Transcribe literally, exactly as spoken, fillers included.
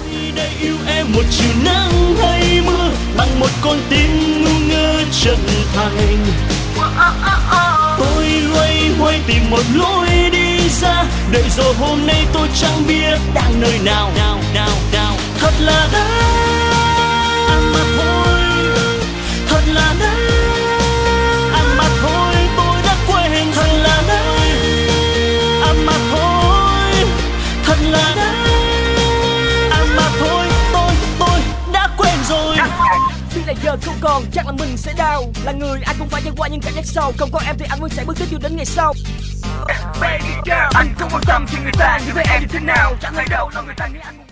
Để yêu em một chiều nắng hay mưa, bằng một con tim ngu ngơ chân thành. Tôi loay hoay tìm một lối đi ra, để rồi hôm nay tôi chẳng biết đang nơi nào. Nào nào nào, thật là đáng à mà thôi, thật là đáng à mà thôi, tôi đã quên. Thật là đáng à mà thôi, thật là đáng à mà thôi, tôi tôi đã quên rồi. Khi là giờ không còn, chắc là mình sẽ đau. Là người ai cũng phải trải qua những cảm giác sâu. Không có em thì anh vẫn sẽ bước tiếp cho đến ngày sau. Baby girl, anh không quan tâm chuyện người ta nghĩ về em như thế nào. Chẳng ai đâu lo người ta nghĩ anh